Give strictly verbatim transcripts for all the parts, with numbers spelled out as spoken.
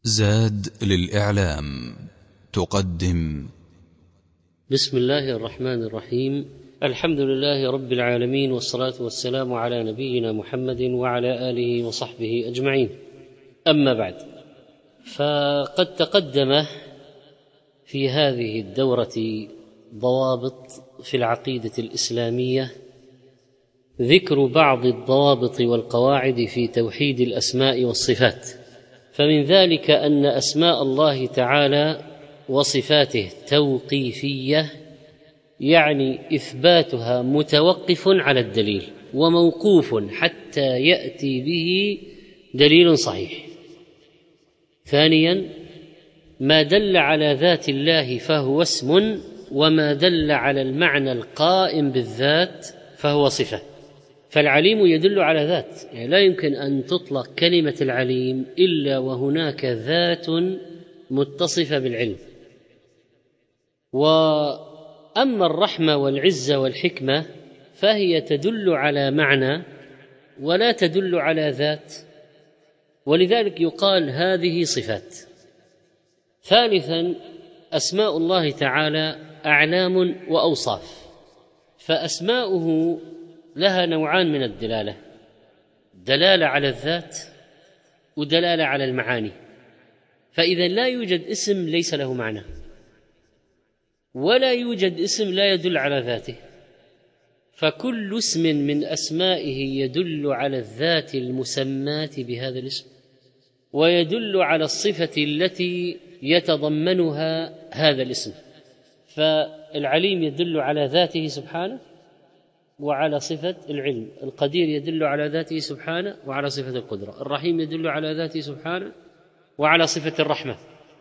زاد للإعلام تقدم. بسم الله الرحمن الرحيم. الحمد لله رب العالمين، والصلاة والسلام على نبينا محمد وعلى آله وصحبه أجمعين. أما بعد، فقد تقدم في هذه الدورة ضوابط في العقيدة الإسلامية، ذكر بعض الضوابط والقواعد في توحيد الأسماء والصفات. فمن ذلك أن أسماء الله تعالى وصفاته توقيفية، يعني إثباتها متوقف على الدليل وموقوف حتى يأتي به دليل صحيح. ثانيا، ما دل على ذات الله فهو اسم، وما دل على المعنى القائم بالذات فهو صفة. فالعليم يدل على ذات، يعني لا يمكن أن تطلق كلمة العليم إلا وهناك ذات متصفة بالعلم. وأما الرحمة والعزة والحكمة فهي تدل على معنى ولا تدل على ذات، ولذلك يقال هذه صفات. ثالثا، أسماء الله تعالى أعلام وأوصاف، فأسماؤه لها نوعان من الدلالة: دلالة على الذات ودلالة على المعاني. فإذا لا يوجد اسم ليس له معنى، ولا يوجد اسم لا يدل على ذاته، فكل اسم من أسمائه يدل على الذات المسماة بهذا الاسم، ويدل على الصفة التي يتضمنها هذا الاسم. فالعليم يدل على ذاته سبحانه وعلى صفة العلم، القدير يدل على ذاته سبحانه وعلى صفة القدرة، الرحيم يدل على ذاته سبحانه وعلى صفة الرحمة.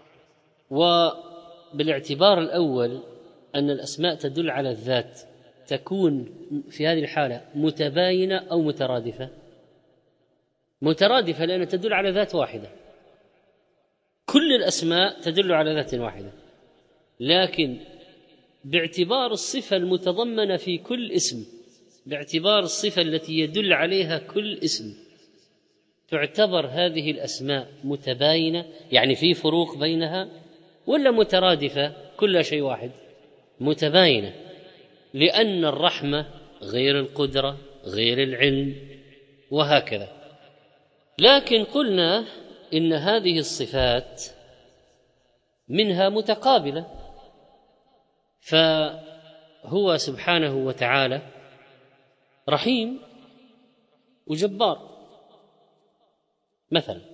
وبالاعتبار الأول أن الأسماء تدل على الذات، تكون في هذه الحالة متباينة أو مترادفة. مترادفة لأنها تدل على ذات واحدة، كل الأسماء تدل على ذات واحدة، لكن باعتبار الصفة المتضمنة في كل اسم، باعتبار الصفة التي يدل عليها كل اسم، تعتبر هذه الأسماء متباينة، يعني في فروق بينها، ولا مترادفة كل شيء واحد؟ متباينة، لأن الرحمة غير القدرة غير العلم وهكذا. لكن قلنا إن هذه الصفات منها متقابلة، فهو سبحانه وتعالى رحيم وجبار مثلا.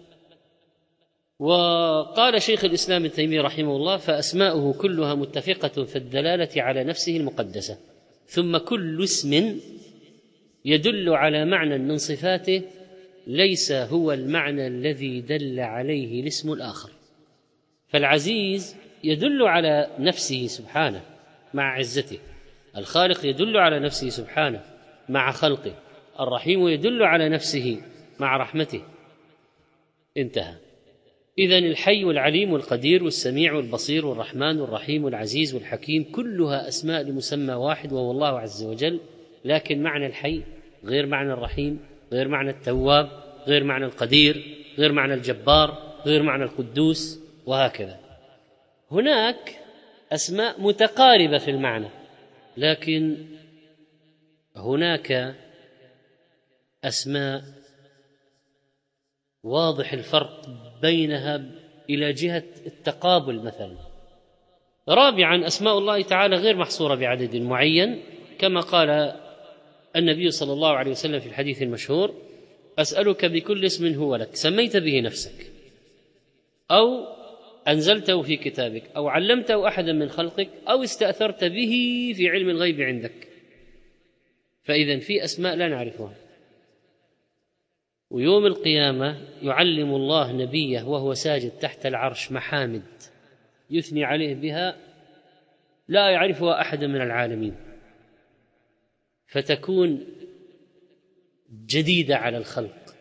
وقال شيخ الإسلام ابن تيمية رحمه الله: فأسماؤه كلها متفقة في الدلالة على نفسه المقدسة، ثم كل اسم يدل على معنى من صفاته ليس هو المعنى الذي دل عليه الاسم الآخر. فالعزيز يدل على نفسه سبحانه مع عزته، الخالق يدل على نفسه سبحانه مع خلقه، الرحيم يدل على نفسه مع رحمته. انتهى. إذن الحي والعليم والقدير والسميع والبصير والرحمن والرحيم والعزيز والحكيم كلها أسماء لمسمى واحد وهو الله عز وجل، لكن معنى الحي غير معنى الرحيم، غير معنى التواب، غير معنى القدير، غير معنى الجبار، غير معنى القدوس، وهكذا. هناك أسماء متقاربة في المعنى، لكن هناك أسماء واضح الفرق بينها إلى جهة التقابل. مثلا رابعا، أسماء الله تعالى غير محصورة بعدد معين، كما قال النبي صلى الله عليه وسلم في الحديث المشهور: أسألك بكل اسم هو لك سميت به نفسك أو أنزلته في كتابك أو علمته أحدا من خلقك أو استأثرت به في علم الغيب عندك. فإذن في أسماء لا نعرفها، ويوم القيامة يعلم الله نبيه وهو ساجد تحت العرش محامد يثني عليه بها لا يعرفها أحد من العالمين، فتكون جديدة على الخلق،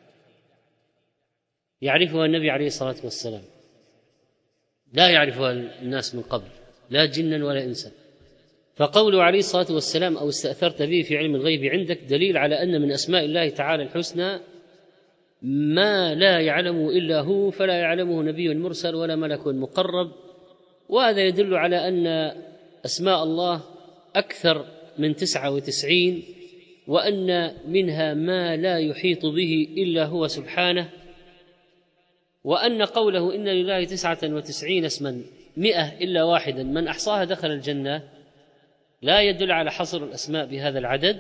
يعرفها النبي عليه الصلاة والسلام، لا يعرفها الناس من قبل، لا جنا ولا إنسا. فقوله عليه الصلاة والسلام: أو استأثرت به في علم الغيب عندك، دليل على أن من أسماء الله تعالى الحسنى ما لا يعلمه إلا هو، فلا يعلمه نبي مرسل ولا ملك مقرب. وهذا يدل على أن أسماء الله أكثر من تسعة وتسعين، وأن منها ما لا يحيط به إلا هو سبحانه، وأن قوله إن لله تسعة وتسعين اسما مئة إلا واحدا من أحصاها دخل الجنة لا يدل على حصر الأسماء بهذا العدد،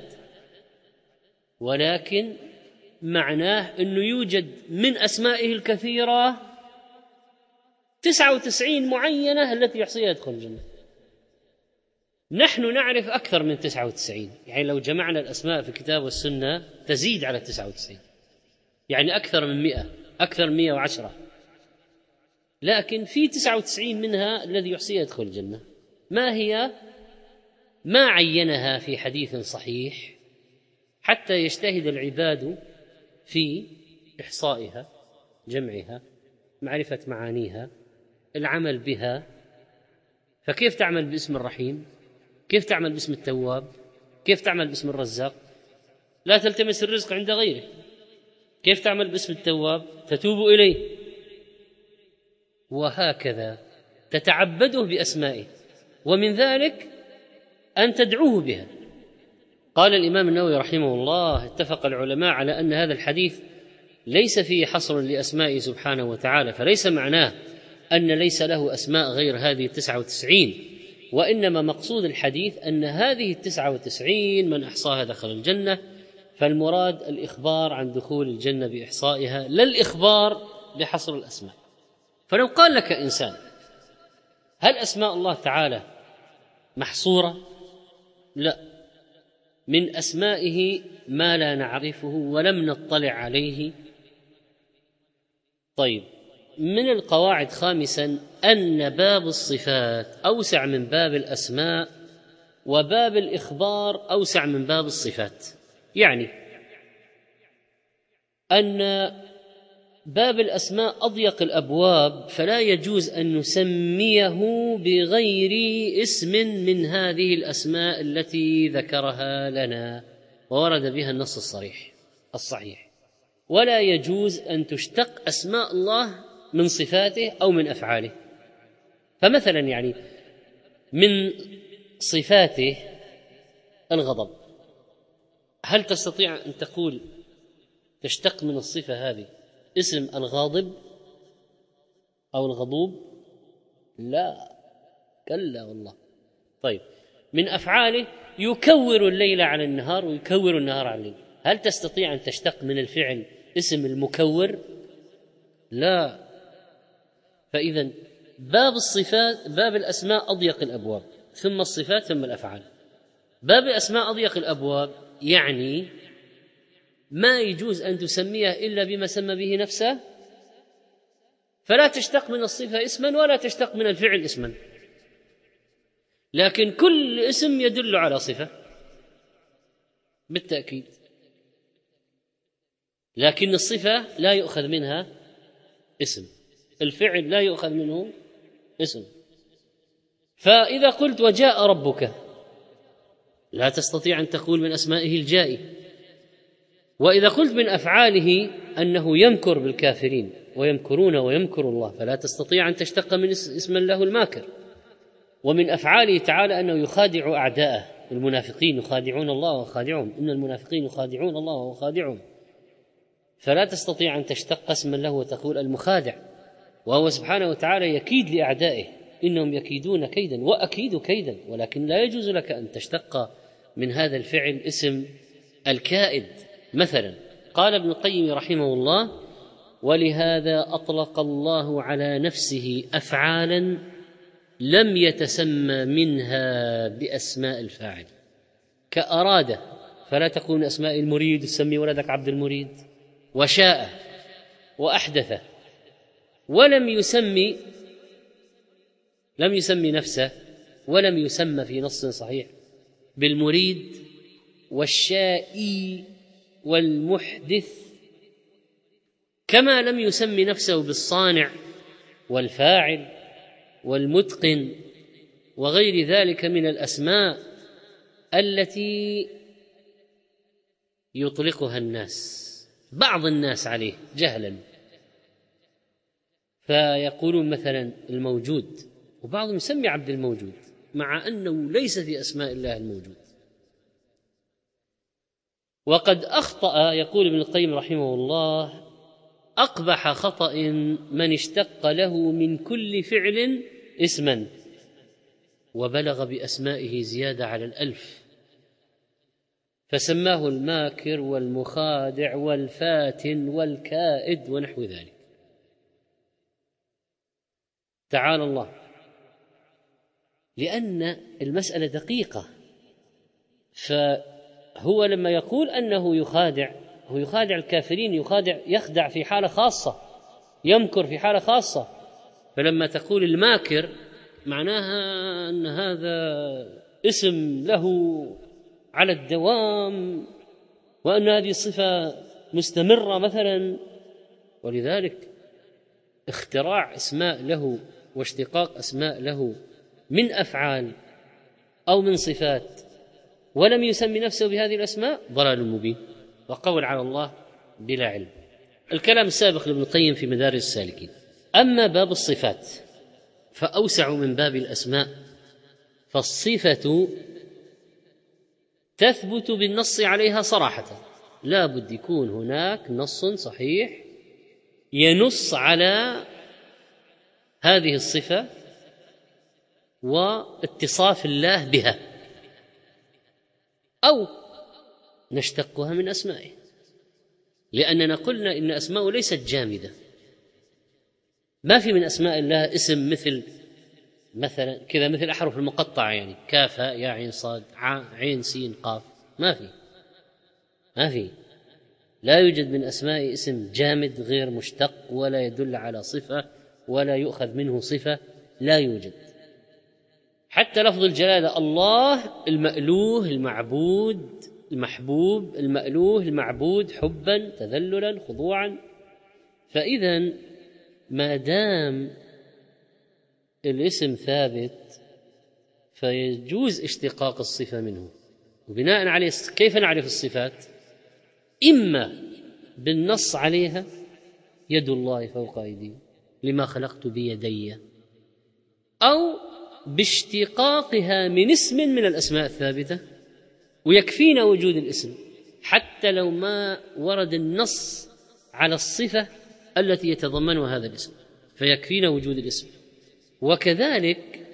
ولكن معناه أنه يوجد من أسمائه الكثيرة تسعة وتسعين معينة التي يحصيها يدخل الجنة. نحن نعرف أكثر من تسعة وتسعين، يعني لو جمعنا الأسماء في الكتاب والسنة تزيد على تسعة وتسعين، يعني أكثر من مئة، أكثر من مئة وعشرة، لكن في تسعة وتسعين منها الذي يحصيها يدخل الجنة. ما هي؟ ما عينها في حديث صحيح حتى يجتهد العباد في إحصائها، جمعها، معرفة معانيها، العمل بها. فكيف تعمل باسم الرحيم؟ كيف تعمل باسم التواب؟ كيف تعمل باسم الرزاق؟ لا تلتمس الرزق عند غيره. كيف تعمل باسم التواب؟ تتوب إليه. وهكذا تتعبده بأسمائه، ومن ذلك أن تدعوه بها. قال الإمام النووي رحمه الله: اتفق العلماء على أن هذا الحديث ليس فيه حصر لأسمائه سبحانه وتعالى، فليس معناه أن ليس له أسماء غير هذه التسعة وتسعين، وإنما مقصود الحديث أن هذه التسعة وتسعين من أحصاها دخل الجنة، فالمراد الإخبار عن دخول الجنة بإحصائها، لا الإخبار بحصر الأسماء. فلو قال لك إنسان: هل أسماء الله تعالى محصورة؟ لا، من أسمائه ما لا نعرفه ولم نطلع عليه. طيب، من القواعد خامسا أن باب الصفات أوسع من باب الأسماء، وباب الإخبار أوسع من باب الصفات، يعني أن باب الأسماء أضيق الأبواب، فلا يجوز أن نسميه بغير اسم من هذه الأسماء التي ذكرها لنا وورد بها النص الصريح الصحيح. ولا يجوز أن تشتق أسماء الله من صفاته أو من أفعاله. فمثلا يعني من صفاته الغضب، هل تستطيع أن تقول تشتق من الصفة هذه اسم الغاضب أو الغضوب؟ لا، كلا والله. طيب، من أفعاله يكور الليل على النهار ويكور النهار على الليل، هل تستطيع أن تشتق من الفعل اسم المكور؟ لا. فإذا باب الصفات، باب الأسماء أضيق الأبواب، ثم الصفات ثم الأفعال. باب الأسماء أضيق الأبواب، يعني ما يجوز أن تسميه إلا بما سمى به نفسه، فلا تشتق من الصفة اسما ولا تشتق من الفعل اسما، لكن كل اسم يدل على صفة بالتأكيد، لكن الصفة لا يؤخذ منها اسم، الفعل لا يؤخذ منه اسم. فإذا قلت وجاء ربك، لا تستطيع أن تقول من أسمائه الجائي. وإذا قلت من أفعاله أنه يمكر بالكافرين ويمكرون ويمكر الله، فلا تستطيع أن تشتق من اسم له الماكر. ومن أفعاله تعالى أنه يخادع أعداءه، المنافقين يخادعون الله وخادعهم، إن المنافقين يخادعون الله وخادعهم، فلا تستطيع أن تشتق اسما له وتقول المخادع، وهو سبحانه وتعالى يكيد لأعدائه، إنهم يكيدون كيدا وأكيد كيدا، ولكن لا يجوز لك أن تشتق من هذا الفعل اسم الكائد. مثلا قال ابن القيم رحمه الله: ولهذا أطلق الله على نفسه أفعالا لم يتسمى منها بأسماء الفاعل، كأراد فلا تكون أسماء المريد، تسمي ولدك عبد المريد، وشاء وأحدث، ولم يسمي لم يسمي نفسه، ولم يسمى في نص صحيح بالمريد والشائي والمحدث، كما لم يسمي نفسه بالصانع والفاعل والمتقن وغير ذلك من الأسماء التي يطلقها الناس. بعض الناس عليه جهلا، فيقولون مثلا الموجود، وبعضهم يسمي عبد الموجود مع أنه ليس في أسماء الله الموجود. وقد أخطأ، يقول ابن القيم رحمه الله، أقبح خطأ من اشتق له من كل فعل اسما وبلغ بأسمائه زيادة على الألف، فسماه الماكر والمخادع والفاتن والكائد ونحو ذلك. تعالى الله، لأن المسألة دقيقة. فهو لما يقول أنه يخادع، هو يخادع الكافرين، يخادع يخدع في حالة خاصة، يمكر في حالة خاصة. فلما تقول الماكر معناها أن هذا اسم له على الدوام، وأن هذه الصفة مستمرة مثلا. ولذلك اختراع اسماء له واشتقاق أسماء له من أفعال أو من صفات ولم يسمي نفسه بهذه الأسماء ضلال مبين وقول على الله بلا علم. الكلام السابق لابن القيم في مدارج السالكين. أما باب الصفات فأوسع من باب الأسماء، فالصفة تثبت بالنص عليها صراحة، لا بد يكون هناك نص صحيح ينص على هذه الصفة واتصاف الله بها، أو نشتقها من أسمائه، لأننا قلنا إن أسماءه ليست جامدة. ما في من أسماء الله اسم مثل مثلا كذا مثل أحرف المقطعة، يعني كاف يا عين صاد عين سين قاف، ما في ما في لا يوجد من أسماء اسم جامد غير مشتق ولا يدل على صفة ولا يؤخذ منه صفة، لا يوجد. حتى لفظ الجلالة الله، المألوه المعبود المحبوب، المألوه المعبود حبا تذللا خضوعا. فإذا ما دام الاسم ثابت فيجوز اشتقاق الصفة منه. وبناء عليه كيف نعرف الصفات؟ إما بالنص عليها، يد الله فوق أيديهم لما خلقت بيدي، أو باشتقاقها من اسم من الأسماء الثابتة، ويكفينا وجود الاسم حتى لو ما ورد النص على الصفة التي يتضمنها هذا الاسم، فيكفينا وجود الاسم. وكذلك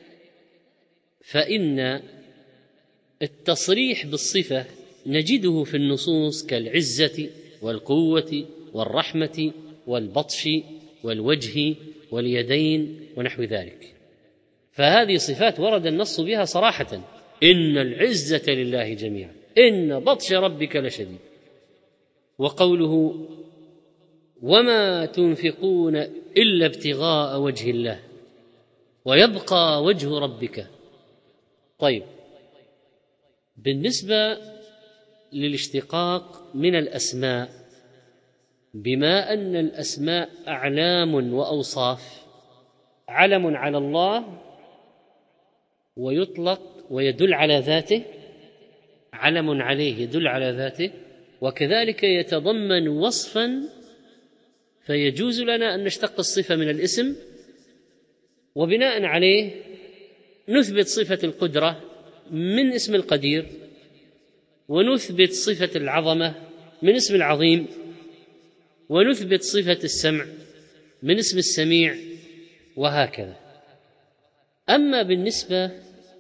فإن التصريح بالصفة نجده في النصوص كالعزة والقوة والرحمة والبطش والوجه واليدين ونحو ذلك، فهذه صفات ورد النص بها صراحة: إن العزة لله جميعا، إن بطش ربك لشديد. وقوله وما تنفقون إلا ابتغاء وجه الله ويبقى وجه ربك. طيب، بالنسبة للاشتقاق من الأسماء، بما أن الأسماء أعلام وأوصاف، علم على الله ويطلق ويدل على ذاته، علم عليه يدل على ذاته، وكذلك يتضمن وصفا، فيجوز لنا أن نشتق الصفة من الاسم، وبناء عليه نثبت صفة القدرة من اسم القدير، ونثبت صفة العظمة من اسم العظيم، ونثبت صفة السمع من اسم السميع، وهكذا. أما بالنسبة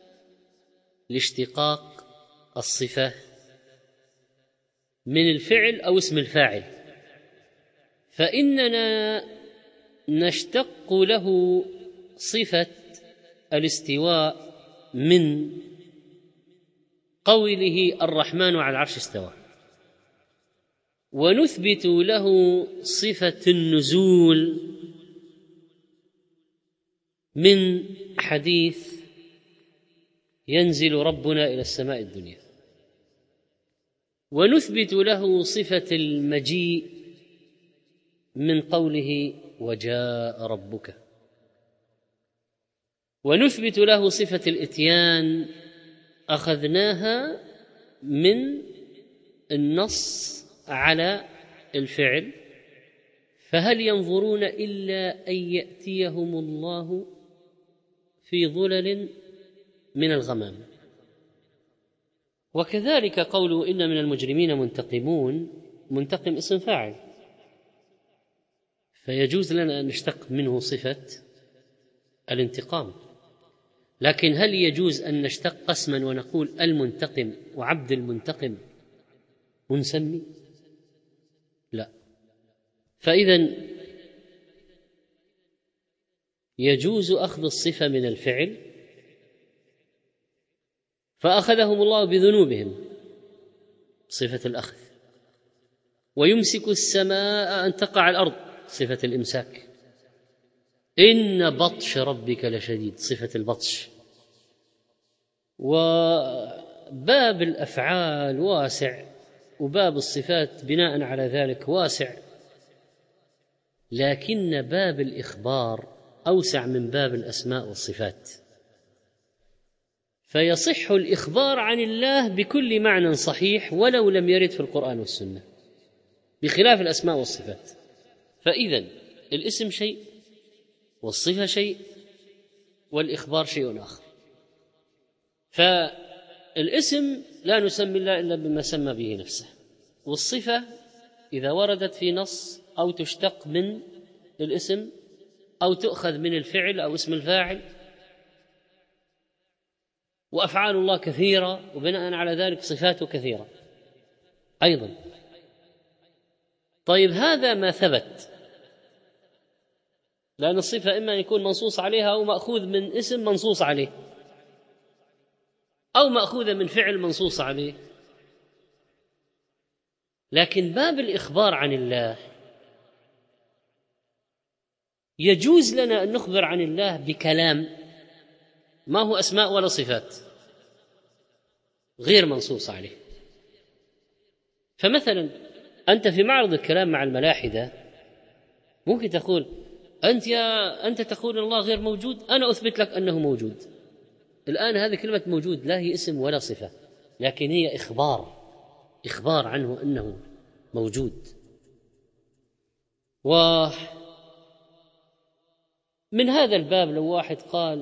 لاشتقاق الصفة من الفعل أو اسم الفاعل، فإننا نشتق له صفة الاستواء من قوله الرحمن على العرش استوى، ونثبت له صفة النزول من حديث ينزل ربنا إلى السماء الدنيا، ونثبت له صفة المجيء من قوله وجاء ربك، ونثبت له صفة الإتيان أخذناها من النص على الفعل، فهل ينظرون إلا أن يأتيهم الله في ظلل من الغمام. وكذلك قوله إن من المجرمين منتقمون، منتقم اسم فاعل، فيجوز لنا أن نشتق منه صفة الانتقام، لكن هل يجوز أن نشتق قسما ونقول المنتقم وعبد المنتقم منسمي؟ لا. فإذن يجوز أخذ الصفة من الفعل، فأخذهم الله بذنوبهم صفة الأخذ، ويمسك السماء أن تقع على الأرض صفة الإمساك، إن بطش ربك لشديد صفة البطش. وباب الأفعال واسع، وباب الصفات بناء على ذلك واسع، لكن باب الإخبار أوسع من باب الأسماء والصفات، فيصح الإخبار عن الله بكل معنى صحيح ولو لم يرد في القرآن والسنة، بخلاف الأسماء والصفات. فإذن الاسم شيء، والصفة شيء، والإخبار شيء آخر. فالاسم لا نسمي الله إلا بما سمى به نفسه، والصفة إذا وردت في نص أو تشتق من الاسم أو تؤخذ من الفعل أو اسم الفاعل. وأفعال الله كثيرة، وبناء على ذلك صفاته كثيرة أيضا. طيب هذا ما ثبت، لأن الصفة إما أن يكون منصوص عليها أو مأخوذ من اسم منصوص عليه، أو مأخوذة من فعل منصوص عليه. لكن باب الإخبار عن الله يجوز لنا أن نخبر عن الله بكلام ما هو أسماء ولا صفات غير منصوص عليه. فمثلا أنت في معرض الكلام مع الملاحدة ممكن تقول أنت يا أنت تقول الله غير موجود، أنا أثبت لك أنه موجود. الآن هذه كلمة موجود لا هي اسم ولا صفة، لكن هي إخبار، إخبار عنه أنه موجود. ومن هذا الباب لو واحد قال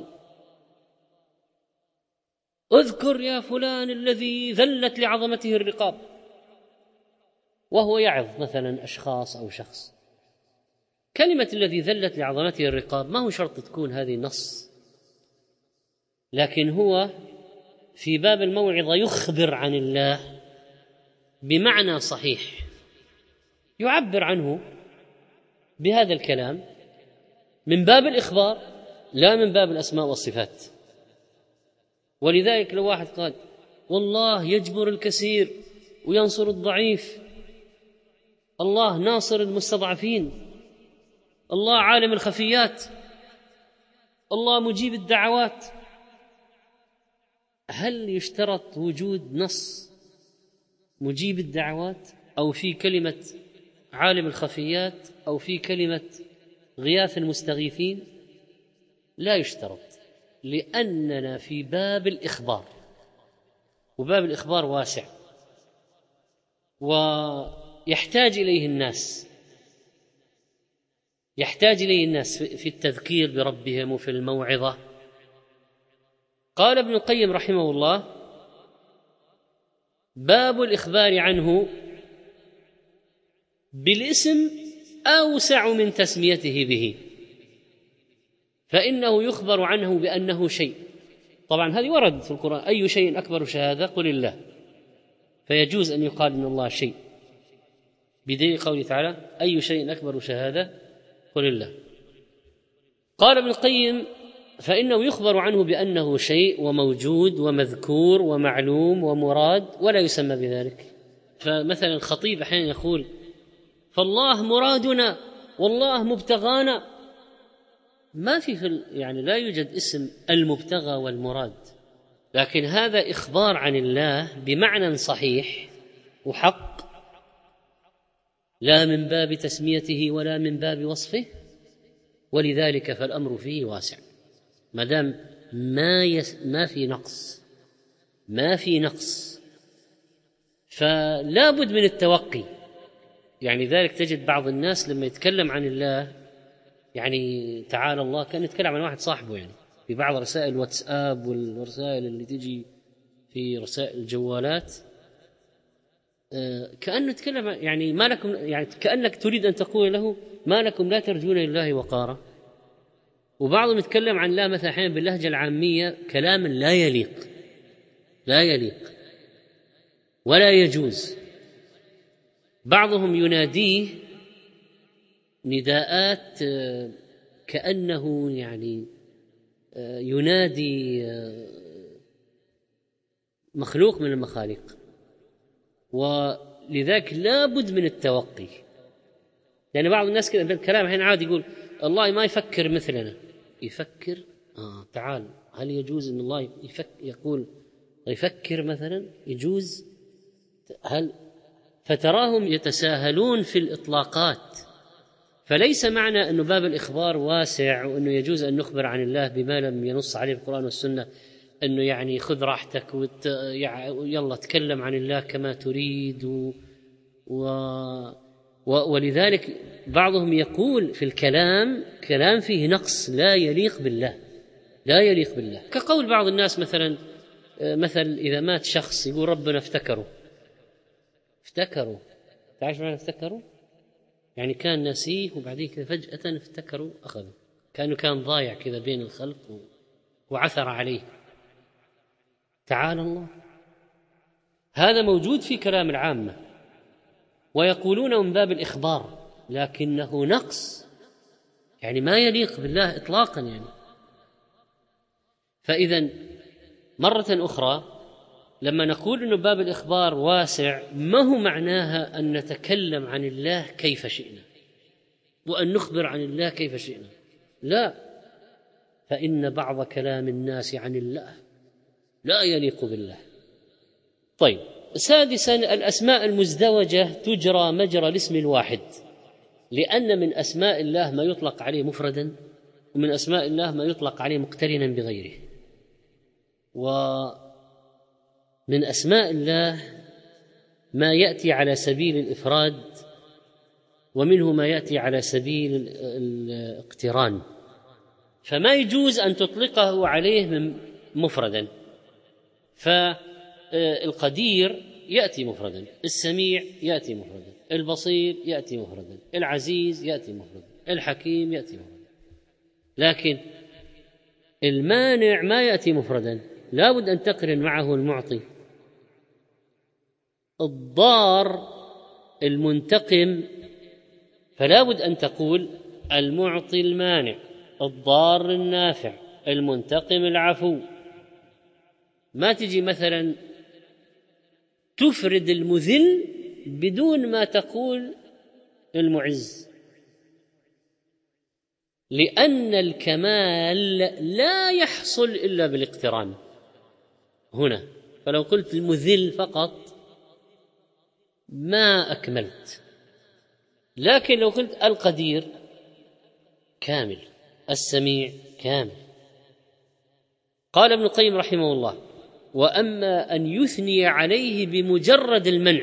اذكر يا فلان الذي ذلت لعظمته الرقاب، وهو يعظ مثلا أشخاص أو شخص، كلمة الذي ذلت لعظمته الرقاب ما هو شرط تكون هذه نص، لكن هو في باب الموعظة يخبر عن الله بمعنى صحيح، يعبر عنه بهذا الكلام من باب الإخبار لا من باب الأسماء والصفات. ولذلك لو واحد قال والله يجبر الكثير وينصر الضعيف، الله ناصر المستضعفين، الله عالم الخفيات، الله مجيب الدعوات، هل يشترط وجود نص مجيب الدعوات أو في كلمة عالم الخفيات أو في كلمة غياث المستغيثين؟ لا يشترط، لأننا في باب الإخبار، وباب الإخبار واسع ويحتاج إليه الناس، يحتاج إليه الناس في التذكير بربهم وفي الموعظة. قال ابن القيم رحمه الله باب الإخبار عنه بالاسم أوسع من تسميته به، فإنه يخبر عنه بأنه شيء. طبعا هذه ورد في القرآن أي شيء أكبر شهادة قل الله، فيجوز أن يقال إن الله شيء بدليل قوله تعالى أي شيء أكبر شهادة قل الله. قال ابن القيم فإنه يخبر عنه بأنه شيء وموجود ومذكور ومعلوم ومراد ولا يسمى بذلك. فمثلا الخطيب أحيانا يقول فالله مرادنا والله مبتغانا، ما في, في يعني لا يوجد اسم المبتغى والمراد، لكن هذا إخبار عن الله بمعنى صحيح وحق، لا من باب تسميته ولا من باب وصفه، ولذلك فالأمر فيه واسع ما دام ما, يس ما في نقص ما في نقص فلا بد من التوقي يعني ذلك تجد بعض الناس لما يتكلم عن الله، يعني تعالى الله، كان يتكلم عن واحد صاحبه، يعني في بعض رسائل الواتساب والرسائل اللي تجي في رسائل الجوالات، كأنه يتكلم يعني ما لكم، يعني كأنك تريد أن تقول له ما لكم لا ترجون لله وقارا. وبعضهم يتكلم عن الله مثلا أحيانا باللهجة العامية كلاما لا يليق، لا يليق ولا يجوز. بعضهم يناديه نداءات كأنه يعني ينادي مخلوق من المخاليق، ولذلك لا بد من التوقي. يعني بعض الناس كذا بالكلام الحين عادي يقول الله ما يفكر مثلنا. يفكر؟ آه تعال، هل يجوز أن الله يفك يقول يفكر مثلا؟ يجوز؟ هل فتراهم يتساهلون في الإطلاقات. فليس معنى أن باب الإخبار واسع وأنه يجوز أن نخبر عن الله بما لم ينص عليه القرآن والسنة أنه يعني خذ راحتك وت... يلا تكلم عن الله كما تريد و... و... ولذلك بعضهم يقول في الكلام كلام فيه نقص لا يليق بالله، لا يليق بالله. كقول بعض الناس مثلا مثل إذا مات شخص يقول ربنا افتكروا. افتكروا تعرف معنى افتكروا؟ يعني كان ناسيه وبعدين كذا فجأة افتكروا أخذوا، كأنه كان ضايع كذا بين الخلق وعثر عليه. تعالى الله، هذا موجود في كلام العامة ويقولون من باب الإخبار، لكنه نقص، يعني ما يليق بالله إطلاقا. يعني فإذا مرة أخرى لما نقول أن باب الإخبار واسع، ما هو معناها أن نتكلم عن الله كيف شئنا وأن نخبر عن الله كيف شئنا، لا، فإن بعض كلام الناس عن الله لا يليق بالله. طيب، سادسا الأسماء المزدوجة تجرى مجرى الاسم الواحد، لأن من أسماء الله ما يطلق عليه مفردا، ومن أسماء الله ما يطلق عليه مقترنا بغيره. ومن أسماء الله ما يأتي على سبيل الإفراد، ومنه ما يأتي على سبيل الاقتران، فما يجوز أن تطلقه عليه من مفردا. فالقدير يأتي مفردا، السميع يأتي مفردا، البصير يأتي مفردا، العزيز يأتي مفردا، الحكيم يأتي مفردا. لكن المانع ما يأتي مفردا، لا بد أن تقرن معه المعطي. الضار المنتقم فلا بد أن تقول المعطي المانع، الضار النافع، المنتقم العفو. ما تجي مثلا تفرد المذل بدون ما تقول المعز، لأن الكمال لا يحصل إلا بالاقتران هنا. فلو قلت المذل فقط ما أكملت، لكن لو قلت القدير كامل، السميع كامل. قال ابن القيم رحمه الله: وأما أن يثني عليه بمجرد المنع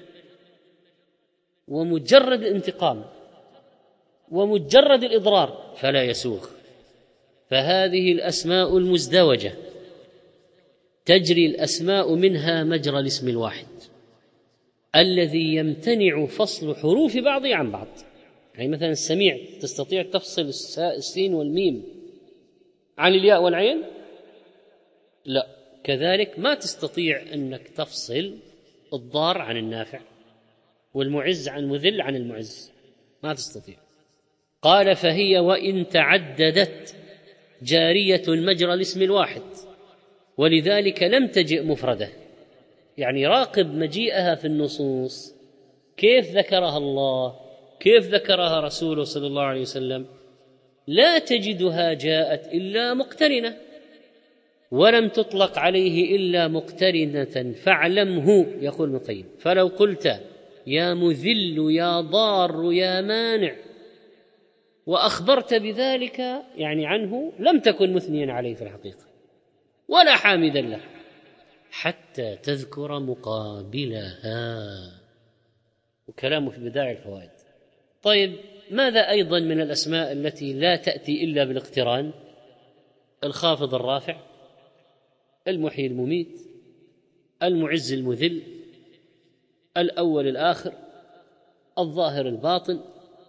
ومجرد الانتقام ومجرد الإضرار فلا يسوغ. فهذه الأسماء المزدوجة تجري الأسماء منها مجرى الاسم الواحد الذي يمتنع فصل حروف بعض عن بعض. يعني مثلا السميع تستطيع تفصل السين والميم عن الياء والعين؟ لا. كذلك ما تستطيع أنك تفصل الضار عن النافع والمعز عن المذل عن المعز، ما تستطيع. قال: فهي وإن تعددت جارية مجرى الاسم الواحد، ولذلك لم تجئ مفردة. يعني راقب مجيئها في النصوص، كيف ذكرها الله، كيف ذكرها رسوله صلى الله عليه وسلم، لا تجدها جاءت إلا مقترنة، ولم تطلق عليه إلا مقترنة. فاعلمه، يقول ابن القيم: فلو قلت يا مذل يا ضار يا مانع وأخبرت بذلك يعني عنه، لم تكن مثنيا عليه في الحقيقة ولا حامدا له حتى تذكر مقابلها. وكلامه في بدائع الفوائد. طيب ماذا أيضا من الأسماء التي لا تأتي إلا بالاقتران؟ الخافض الرافع، المحيي المميت، المعز المذل، الأول الآخر، الظاهر الباطن.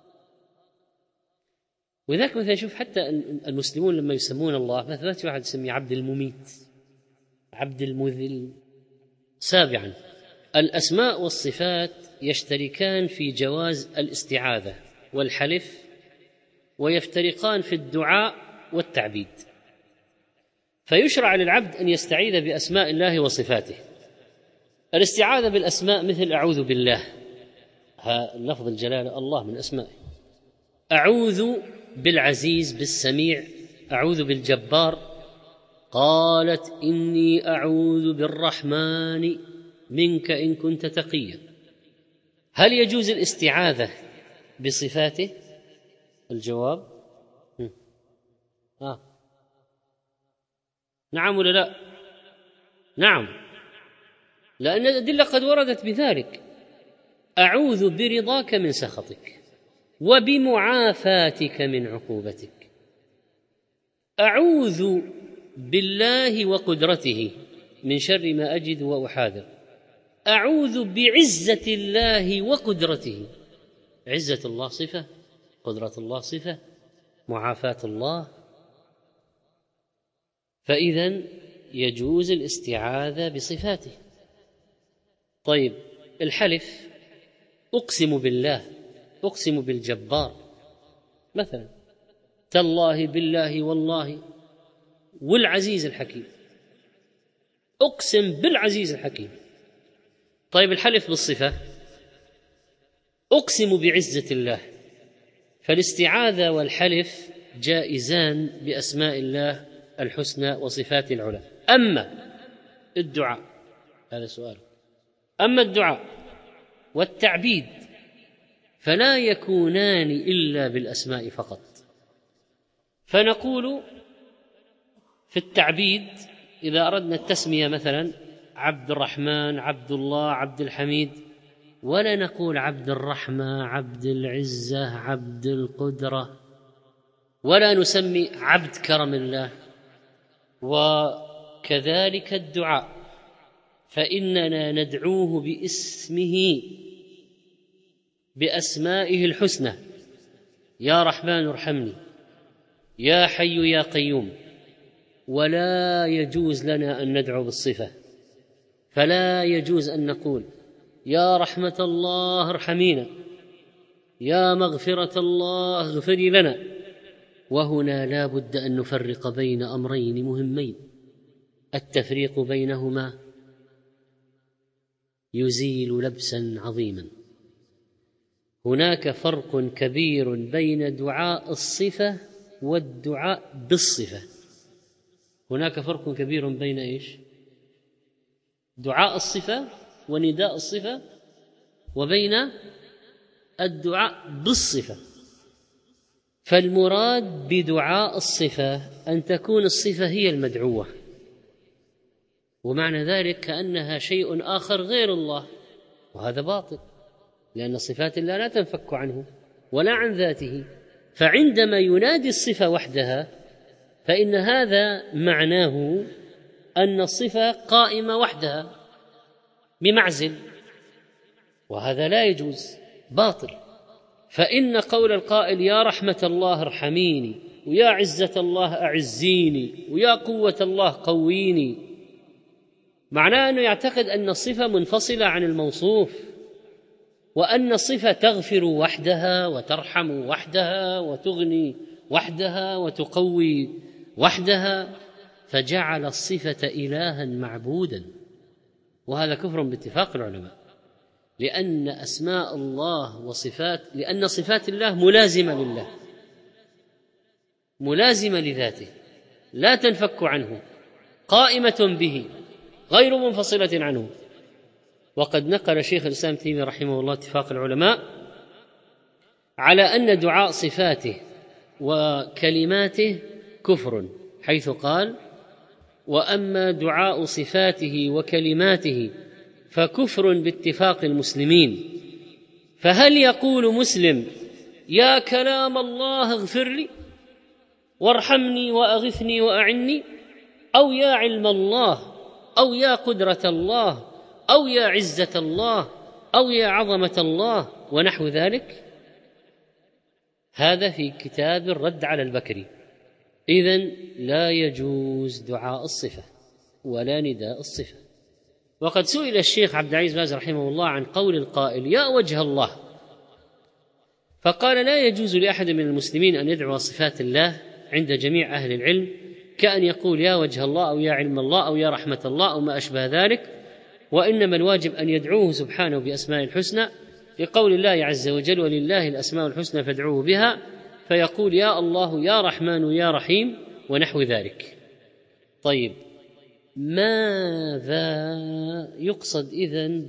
وذاك مثلا شوف حتى المسلمون لما يسمون الله مثلا في واحد يسميه عبد المميت، عبد المذل. سابعا الأسماء والصفات يشتركان في جواز الاستعاذة والحلف، ويفترقان في الدعاء والتعبيد. فيشرع للعبد أن يستعيذ بأسماء الله وصفاته. الاستعاذة بالأسماء مثل أعوذ بالله، لفظ الجلالة الله من أسمائه. أعوذ بالعزيز بالسميع، أعوذ بالجبار. قالت إني أعوذ بالرحمن منك إن كنت تقيا. هل يجوز الاستعاذة بصفاته؟ الجواب آه. نعم ولا لا؟ نعم، لأن الأدلة قد وردت بذلك. أعوذ برضاك من سخطك وبمعافاتك من عقوبتك. أعوذ بالله وقدرته من شر ما أجد وأحاذر. أعوذ بعزة الله وقدرته. عزة الله صفة، قدرة الله صفة، معافاة الله. فإذن يجوز الاستعاذة بصفاته. طيب الحلف، أقسم بالله، أقسم بالجبار مثلا، تالله بالله والله والعزيز الحكيم، أقسم بالعزيز الحكيم. طيب الحلف بالصفة، أقسم بعزة الله. فالاستعاذة والحلف جائزان بأسماء الله الحسنى وصفاته العلى. أما الدعاء، هذا سؤال، أما الدعاء والتعبيد فلا يكونان إلا بالأسماء فقط. فنقول في التعبيد إذا أردنا التسمية مثلا عبد الرحمن، عبد الله، عبد الحميد، ولا نقول عبد الرحمة، عبد العزة، عبد القدرة، ولا نسمي عبد كرم الله. وكذلك الدعاء، فإننا ندعوه باسمه بأسمائه الحسنى، يا رحمن ارحمني، يا حي يا قيوم. ولا يجوز لنا أن ندعو بالصفة، فلا يجوز أن نقول يا رحمة الله ارحمينا، يا مغفرة الله اغفري لنا. وهنا لا بد أن نفرق بين أمرين مهمين، التفريق بينهما يزيل لبسا عظيما. هناك فرق كبير بين دعاء الصفة والدعاء بالصفة. هناك فرق كبير بين إيش؟ دعاء الصفة ونداء الصفة، وبين الدعاء بالصفة. فالمراد بدعاء الصفة أن تكون الصفة هي المدعوة، ومعنى ذلك كأنها شيء آخر غير الله، وهذا باطل، لأن صفات الله لا تنفك عنه ولا عن ذاته. فعندما ينادي الصفة وحدها فإن هذا معناه أن الصفة قائمة وحدها بمعزل، وهذا لا يجوز، باطل. فإن قول القائل يا رحمة الله ارحميني، ويا عزة الله أعزيني، ويا قوة الله قويني، معناه أنه يعتقد أن الصفة منفصلة عن الموصوف، وأن الصفة تغفر وحدها وترحم وحدها وتغني وحدها وتقوي وحدها، فجعل الصفة إلها معبودا. وهذا كفر باتفاق العلماء، لأن أسماء الله وصفات لأن صفات الله ملازمة لله، ملازمة لذاته، لا تنفك عنه، قائمة به، غير منفصلة عنه. وقد نقل شيخ الإسلام ابن تيمية رحمه الله اتفاق العلماء على أن دعاء صفاته وكلماته كفر، حيث قال وأما دعاء صفاته وكلماته فكفر باتفاق المسلمين، فهل يقول مسلم يا كلام الله اغفر لي وارحمني وأغثني وأعني، أو يا علم الله، أو يا قدرة الله، أو يا عزة الله، أو يا عظمة الله ونحو ذلك؟ هذا في كتاب الرد على البكري. إذن لا يجوز دعاء الصفة ولا نداء الصفة. وقد سئل الشيخ عبد العزيز باز رحمه الله عن قول القائل يا وجه الله، فقال لا يجوز لأحد من المسلمين أن يدعو صفات الله عند جميع أهل العلم، كأن يقول يا وجه الله أو يا علم الله أو يا رحمة الله أو ما أشبه ذلك، وإنما الواجب أن يدعوه سبحانه بأسماء الحسنى، لقول الله عز وجل ولله الأسماء الحسنى فادعوه بها، فيقول يا الله يا رحمن يا رحيم ونحو ذلك. طيب، ماذا يقصد إذن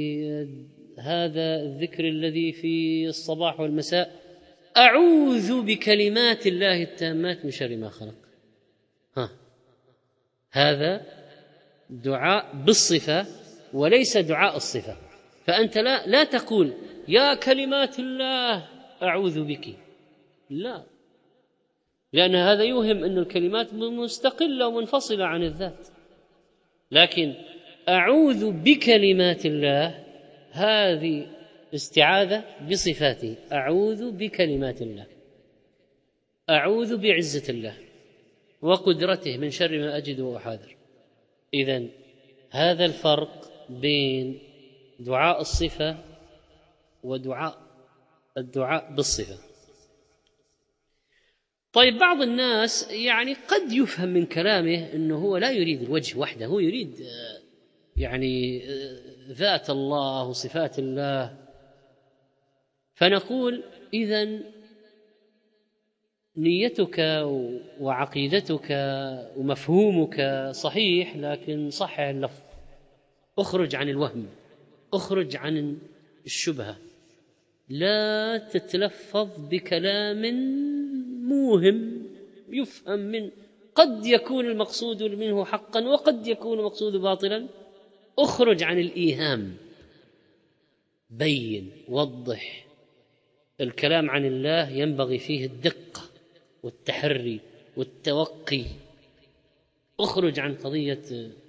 بهذا الذكر الذي في الصباح والمساء؟ أعوذ بكلمات الله التامات من شر ما خلق. ها، هذا دعاء بالصفة وليس دعاء الصفة. فأنت لا, لا تقول يا كلمات الله أعوذ بك، لا، لأن هذا يوهم أن الكلمات مستقلة ومنفصلة عن الذات. لكن أعوذ بكلمات الله هذه استعاذة بصفاته، أعوذ بكلمات الله، أعوذ بعزة الله وقدرته من شر ما أجد وأحاذر. إذن هذا الفرق بين دعاء الصفة ودعاء الدعاء بالصفة. طيب، بعض الناس يعني قد يفهم من كلامه أنه هو لا يريد الوجه وحده، هو يريد يعني ذات الله وصفات الله، فنقول إذن نيتك وعقيدتك ومفهومك صحيح، لكن صحح اللفظ، اخرج عن الوهم، اخرج عن الشبهة، لا تتلفظ بكلام موهم يفهم من قد يكون المقصود منه حقا وقد يكون المقصود باطلا. اخرج عن الإيهام، بين، وضح. الكلام عن الله ينبغي فيه الدقة والتحري والتوقي. اخرج عن قضية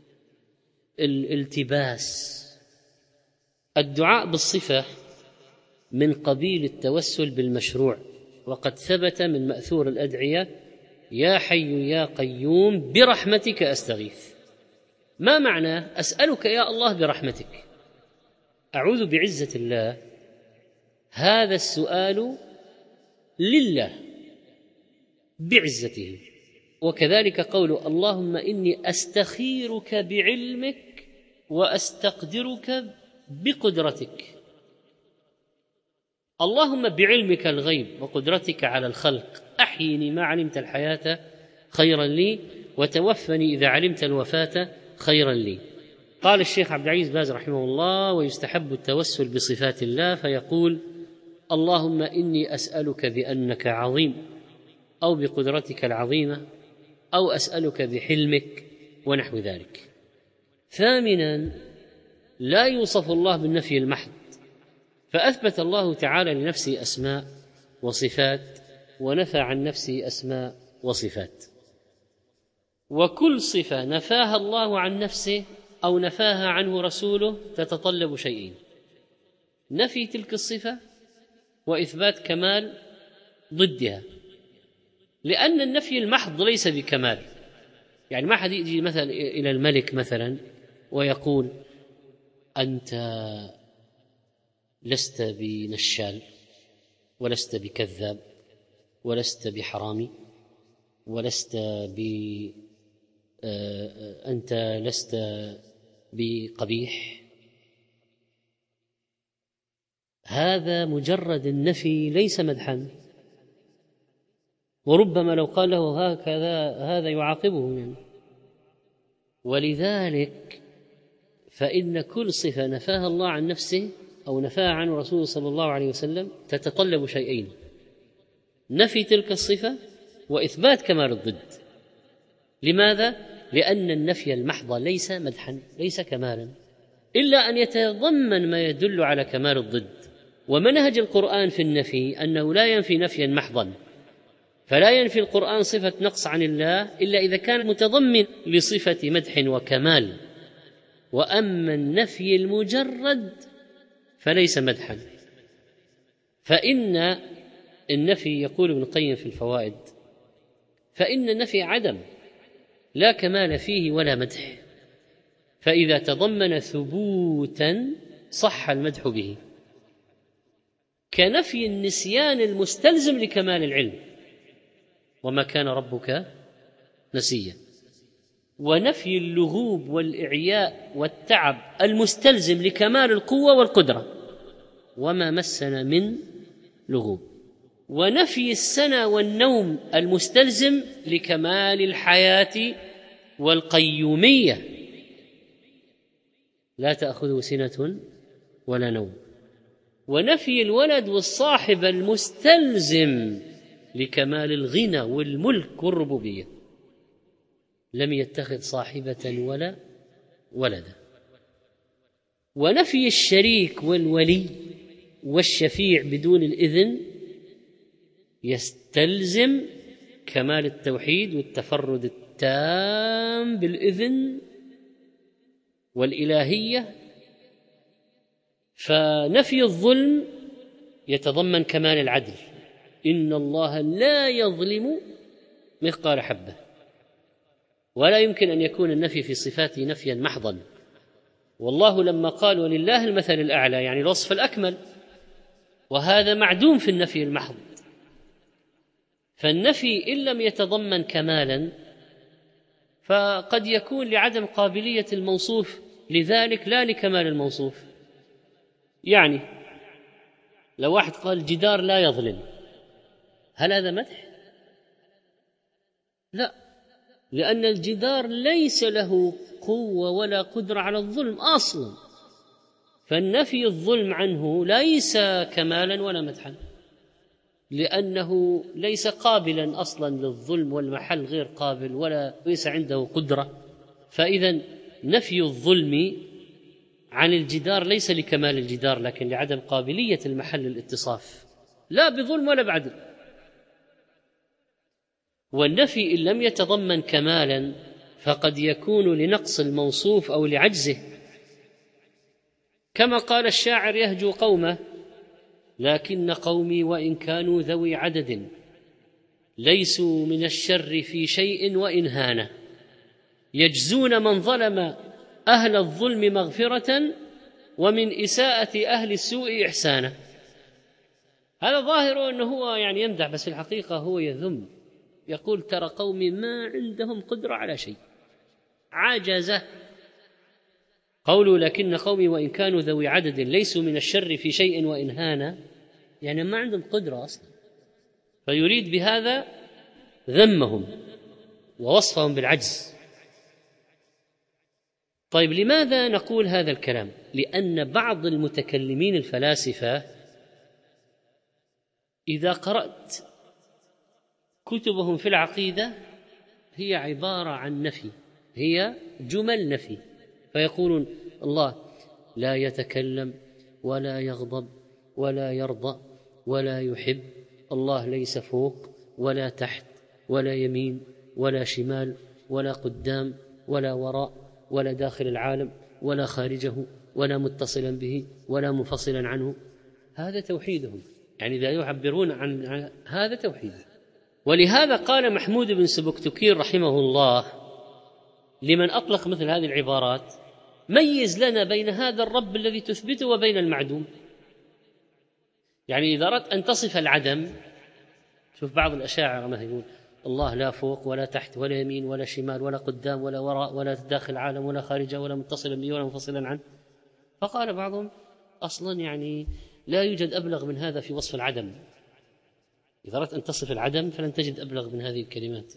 الالتباس. الدعاء بالصفة من قبيل التوسل بالمشروع، وقد ثبت من مأثور الأدعية يا حي يا قيوم برحمتك أستغيث. ما معنى أسألك يا الله برحمتك؟ أعوذ بعزة الله، هذا السؤال لله بعزته. وكذلك قول اللهم إني أستخيرك بعلمك وأستقدرك بقدرتك. اللهم بعلمك الغيب وقدرتك على الخلق أحيني ما علمت الحياة خيرا لي، وتوفني إذا علمت الوفاة خيرا لي. قال الشيخ عبد العزيز باز رحمه الله ويستحب التوسل بصفات الله، فيقول اللهم إني أسألك بأنك عظيم، أو بقدرتك العظيمة، أو أسألك بحلمك ونحو ذلك. ثامنا، لا يوصف الله بالنفي المحض، فأثبت الله تعالى لنفسه أسماء وصفات ونفى عن نفسه أسماء وصفات، وكل صفة نفاها الله عن نفسه أو نفاها عنه رسوله تتطلب شيئين: نفي تلك الصفة وإثبات كمال ضدها، لأن النفي المحض ليس بكمال. يعني ما حد يجي مثلا إلى الملك مثلا ويقول أنت لست بنشال ولست بكذاب ولست بحرامي ولست ب أنت لست بقبيح. هذا مجرد النفي ليس مدحا، وربما لو قال له هكذا هذا يعاقبه يعني. ولذلك فإن كل صفة نفاها الله عن نفسه أو نفاها عنه رسوله صلى الله عليه وسلم تتطلب شيئين: نفي تلك الصفة وإثبات كمال الضد. لماذا؟ لأن النفي المحض ليس مدحا، ليس كمالا، إلا أن يتضمن ما يدل على كمال الضد، ومنهج القرآن في النفي أنه لا ينفي نفيا محضا، فلا ينفي القرآن صفة نقص عن الله إلا إذا كان متضمن لصفة مدح وكمال، وأما النفي المجرد فليس مدحا. فإن النفي، يقول ابن القيم في الفوائد، فإن النفي عدم لا كمال فيه ولا مدح، فإذا تضمن ثبوتا صح المدح به، كنفي النسيان المستلزم لكمال العلم وما كان ربك نسيا، ونفي اللغوب والإعياء والتعب المستلزم لكمال القوة والقدرة وما مسنا من لغوب، ونفي السنى والنوم المستلزم لكمال الحياة والقيومية، لا تأخذه سنة ولا نوم، ونفي الولد والصاحب المستلزم لكمال الغنى والملك والربوبية، لم يتخذ صاحبة ولا ولدا، ونفي الشريك والولي والشفيع بدون الإذن يستلزم كمال التوحيد والتفرد التام بالإذن والإلهية. فنفي الظلم يتضمن كمال العدل، إن الله لا يظلم مثقال حبة، ولا يمكن أن يكون النفي في صفاته نفيا محضا، والله لما قال ولله المثل الأعلى يعني الوصف الأكمل، وهذا معدوم في النفي المحض. فالنفي إن لم يتضمن كمالا فقد يكون لعدم قابلية الموصوف لذلك لا لكمال الموصوف. يعني لو واحد قال الجدار لا يظلم، هل هذا مدح؟ لا، لأن الجدار ليس له قوة ولا قدرة على الظلم أصلا، فالنفي الظلم عنه ليس كمالا ولا مدحا، لأنه ليس قابلا أصلا للظلم، والمحل غير قابل ولا ليس عنده قدرة. فإذا نفي الظلم عن الجدار ليس لكمال الجدار، لكن لعدم قابلية المحل للاتصاف، لا بظلم ولا بعدل. والنفي إن لم يتضمن كمالا فقد يكون لنقص الموصوف أو لعجزه، كما قال الشاعر يهجو قومه لكن قومي وإن كانوا ذوي عدد ليسوا من الشر في شيء وإن هان، يجزون من ظلم أهل الظلم مغفرة ومن إساءة أهل السوء إحسانا. هذا ظاهره أنه هو يعني يمدح، بس في الحقيقة هو يذم، يقول ترى قومي ما عندهم قدرة على شيء، عجزة. قولوا لكن قومي وإن كانوا ذوي عدد ليسوا من الشر في شيء وإن هان، يعني ما عندهم قدرة أصلا، فيريد بهذا ذمهم ووصفهم بالعجز. طيب لماذا نقول هذا الكلام؟ لأن بعض المتكلمين الفلاسفة إذا قرأت كتبهم في العقيدة هي عبارة عن نفي، هي جمل نفي، فيقولون الله لا يتكلم ولا يغضب ولا يرضى ولا يحب، الله ليس فوق ولا تحت ولا يمين ولا شمال ولا قدام ولا وراء ولا داخل العالم ولا خارجه ولا متصلا به ولا منفصلا عنه. هذا توحيدهم، يعني إذا يعبرون عن هذا توحيد. ولهذا قال محمود بن سبكتكين رحمه الله لمن أطلق مثل هذه العبارات: ميز لنا بين هذا الرب الذي تثبته وبين المعدوم. يعني إذا أردت أن تصف العدم، شوف بعض الأشاعرة مثلا يقول الله لا فوق ولا تحت ولا يمين ولا شمال ولا قدام ولا وراء ولا داخل العالم ولا خارجه ولا متصلا به ولا منفصلا عنه. فقال بعضهم أصلا يعني لا يوجد أبلغ من هذا في وصف العدم، إذا أردت أن تصف العدم فلن تجد أبلغ من هذه الكلمات.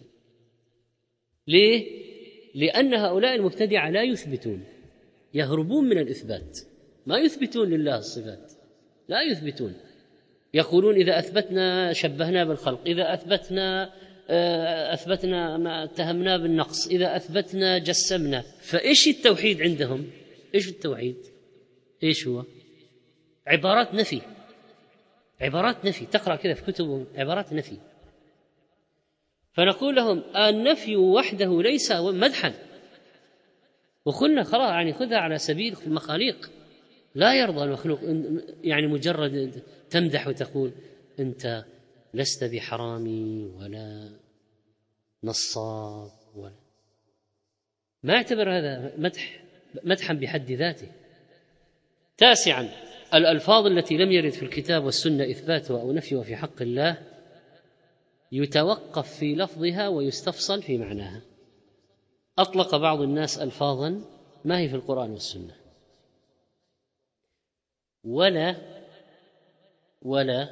ليه؟ لأن هؤلاء المبتدعة لا يثبتون، يهربون من الإثبات، ما يثبتون لله الصفات، لا يثبتون. يقولون إذا أثبتنا شبهنا بالخلق، إذا أثبتنا أثبتنا ما اتهمنا بالنقص، إذا أثبتنا جسمنا. فإيش التوحيد عندهم؟ إيش التوحيد؟ إيش هو؟ عبارات نفي، عبارات نفي، تقرأ كذا في كتبهم عبارات نفي، فنقول لهم النفي وحده ليس مدحا، وقلنا خلاص يعني خذها على سبيل المخاليق، لا يرضى المخلوق يعني مجرد تمدح وتقول أنت لست بحرامي ولا نصاب ولا، ما يعتبر هذا مدح مدحا بحد ذاته. تاسعا، الألفاظ التي لم يرد في الكتاب والسنة إثباتها أو نفيها في حق الله يتوقف في لفظها ويستفصل في معناها. أطلق بعض الناس ألفاظا ما هي في القرآن والسنة، ولا ولا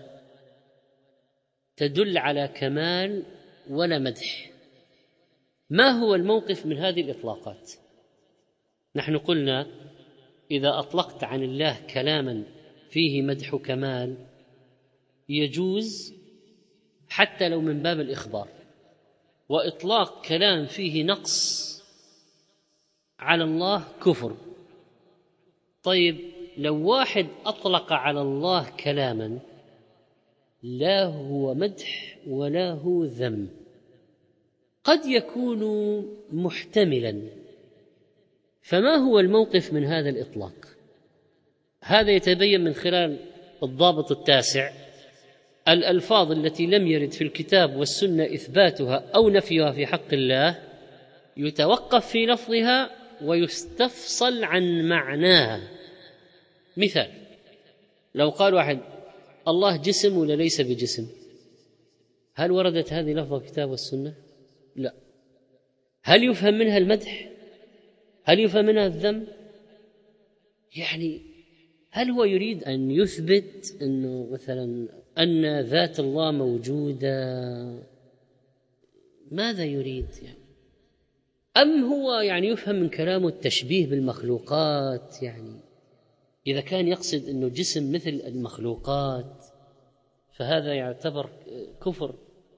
تدل على كمال ولا مدح. ما هو الموقف من هذه الإطلاقات؟ نحن قلنا إذا أطلقت عن الله كلاما فيه مدح كمال يجوز حتى لو من باب الإخبار، وإطلاق كلام فيه نقص على الله كفر. طيب لو واحد أطلق على الله كلاما لا هو مدح ولا هو ذم، قد يكون محتملا، فما هو الموقف من هذا الإطلاق؟ هذا يتبين من خلال الضابط التاسع: الألفاظ التي لم يرد في الكتاب والسنة إثباتها أو نفيها في حق الله يتوقف في لفظها ويستفصل عن معناها. مثال: لو قال واحد الله جسم ولا ليس بجسم، هل وردت هذه لفظة الكتاب والسنة؟ لا. هل يفهم منها المدح؟ هل يفهم منها الذم؟ يعني هل هو يريد أن يثبت أنه مثلا أن ذات الله موجودة؟ ماذا يريد يعني؟ أم هو يعني يفهم من كلامه التشبيه بالمخلوقات؟ يعني إذا كان يقصد أنه جسم مثل المخلوقات فهذا يعتبر كفر.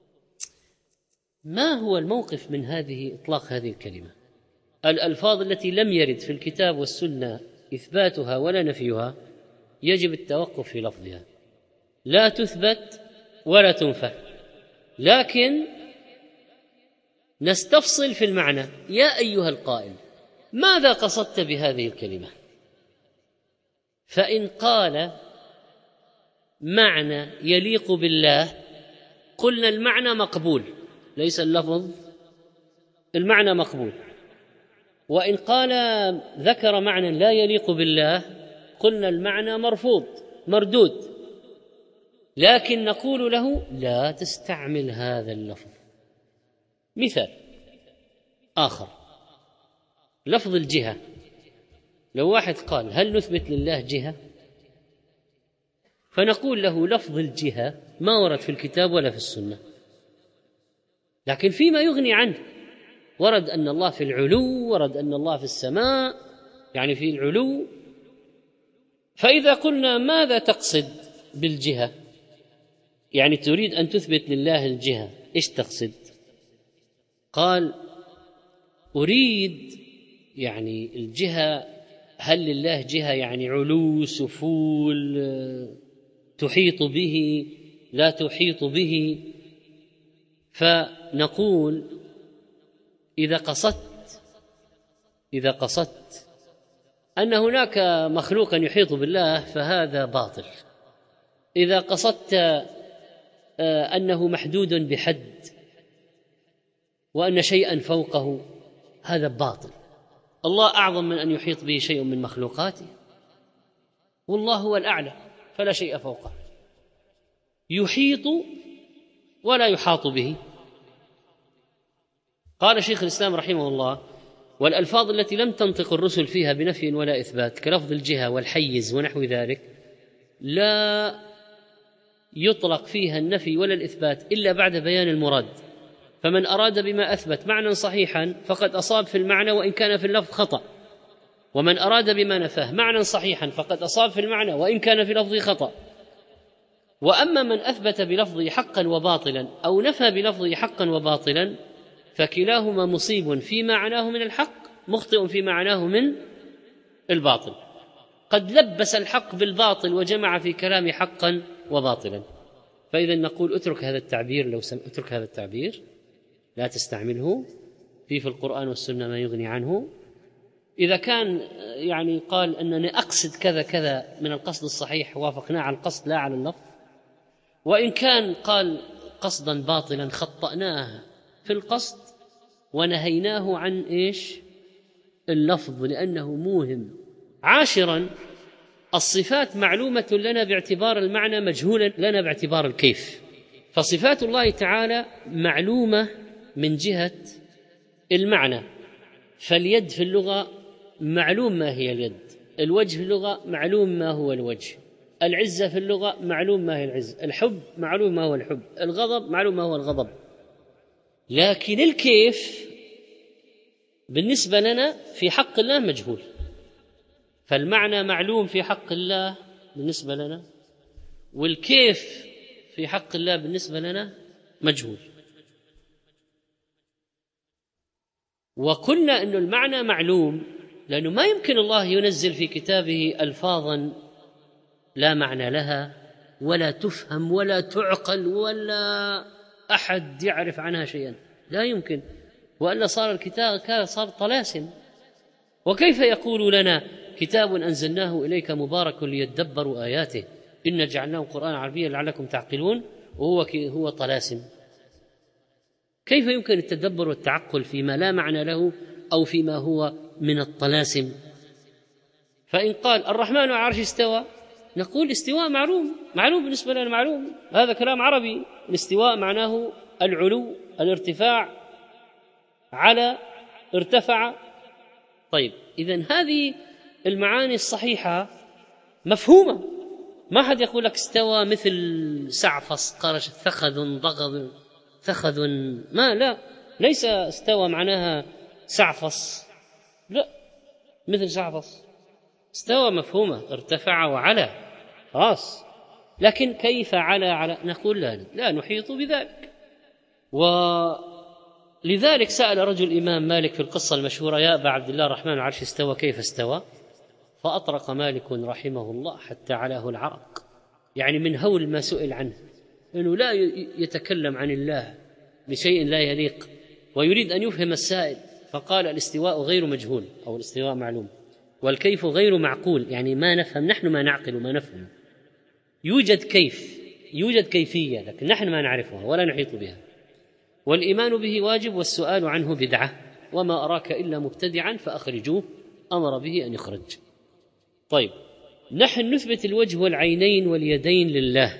ما هو الموقف من هذه إطلاق هذه الكلمة؟ الألفاظ التي لم يرد في الكتاب والسنة إثباتها ولا نفيها يجب التوقف في لفظها، لا تثبت ولا تنفى، لكن نستفصل في المعنى. يا أيها القائل ماذا قصدت بهذه الكلمة؟ فإن قال معنى يليق بالله قلنا المعنى مقبول، ليس اللفظ، المعنى مقبول. وإن قال ذكر معنى لا يليق بالله قلنا المعنى مرفوض مردود، لكن نقول له لا تستعمل هذا اللفظ. مثال آخر: لفظ الجهة. لو واحد قال هل نثبت لله جهة؟ فنقول له لفظ الجهة ما ورد في الكتاب ولا في السنة، لكن فيما يغني عنه ورد أن الله في العلو، ورد أن الله في السماء، يعني في العلو. فإذا قلنا ماذا تقصد بالجهة، يعني تريد أن تثبت لله الجهة، إيش تقصد؟ قال أريد يعني الجهة، هل لله جهة يعني علو، سفول، تحيط به، لا تحيط به؟ فنقول إذا قصدت إذا قصدت أن هناك مخلوقا يحيط بالله فهذا باطل. إذا قصدت أنه محدود بحد وأن شيئا فوقه هذا باطل. الله أعظم من أن يحيط به شيء من مخلوقاته، والله هو الأعلى فلا شيء فوقه، يحيط ولا يحاط به. قال شيخ الإسلام رحمه الله: والألفاظ التي لم تنطق الرسل فيها بنفي ولا إثبات كلفظ الجهة والحيز ونحو ذلك لا يطلق فيها النفي ولا الإثبات إلا بعد بيان المراد، فمن أراد بما أثبت معنى صحيحا فقد أصاب في المعنى وإن كان في اللفظ خطأ، ومن أراد بما نفاه معنى صحيحا فقد أصاب في المعنى وإن كان في لفظه خطأ. وأما من أثبت بلفظه حقا وباطلا أو نفى بلفظه حقا وباطلا فكلاهما مصيب في معناه من الحق مخطئ في معناه من الباطل. قد لبس الحق بالباطل وجمع في كلام حقا وباطلا. فإذا نقول اترك هذا التعبير، لو سم... اترك هذا التعبير لا تستعمله، في في القرآن والسنة ما يغني عنه. إذا كان يعني قال أنني أقصد كذا كذا من القصد الصحيح وافقناه على القصد لا على اللفظ، وإن كان قال قصدا باطلا خطأناه في القصد ونهيناه عن إيش؟ اللفظ، لأنه موهم. عاشرا، الصفات معلومة لنا باعتبار المعنى، مجهولة لنا باعتبار الكيف. فصفات الله تعالى معلومة من جهة المعنى، فاليد في اللغة معلوم ما هي اليد، الوجه في اللغة معلوم ما هو الوجه، العزة في اللغة معلوم ما هي العزة، الحب معلوم ما هو الحب، الغضب معلوم ما هو الغضب. لكن الكيف بالنسبة لنا في حق الله مجهول. فالمعنى معلوم في حق الله بالنسبة لنا، والكيف في حق الله بالنسبة لنا مجهول. وقلنا أن المعنى معلوم لأنه ما يمكن الله ينزل في كتابه ألفاظا لا معنى لها ولا تفهم ولا تعقل ولا أحد يعرف عنها شيئا، لا يمكن، وإلا صار الكتاب كان صار طلاسم. وكيف يقول لنا كتاب أنزلناه إليك مبارك ليدبروا آياته إن جعلناه قرآن عربيا لعلكم تعقلون، وهو هو طلاسم؟ كيف يمكن التدبر والتعقل فيما لا معنى له أو فيما هو من الطلاسم؟ فإن قال الرحمن على العرش استوى، نقول استواء معلوم، معلوم بالنسبة لنا، معلوم، هذا كلام عربي. الاستواء معناه العلو، الارتفاع، على، ارتفع. طيب إذن هذه المعاني الصحيحة مفهومة، ما حد يقول لك استوى مثل سعفص قرش ثخذ ضغض ثخذ، ما لا، ليس استوى معناها سعفص، لا، مثل سعفص. استوى مفهومة، ارتفع وعلى، خلاص. لكن كيف على على نقول لا لا نحيط بذلك. ولذلك سأل رجل الإمام مالك في القصة المشهورة يا أبا عبد الله الرحمن العرش استوى كيف استوى؟ فأطرق مالك رحمه الله حتى علاه العرق، يعني من هول ما سئل عنه، أنه لا يتكلم عن الله بشيء لا يليق ويريد أن يفهم السائل، فقال الاستواء غير مجهول أو الاستواء معلوم، والكيف غير معقول، يعني ما نفهم، نحن ما نعقل وما نفهم. يوجد كيف، يوجد كيفية، لكن نحن ما نعرفها ولا نحيط بها. والإيمان به واجب والسؤال عنه بدعة، وما أراك إلا مبتدعا فأخرجوه، أمر به أن يخرج. طيب، نحن نثبت الوجه والعينين واليدين لله،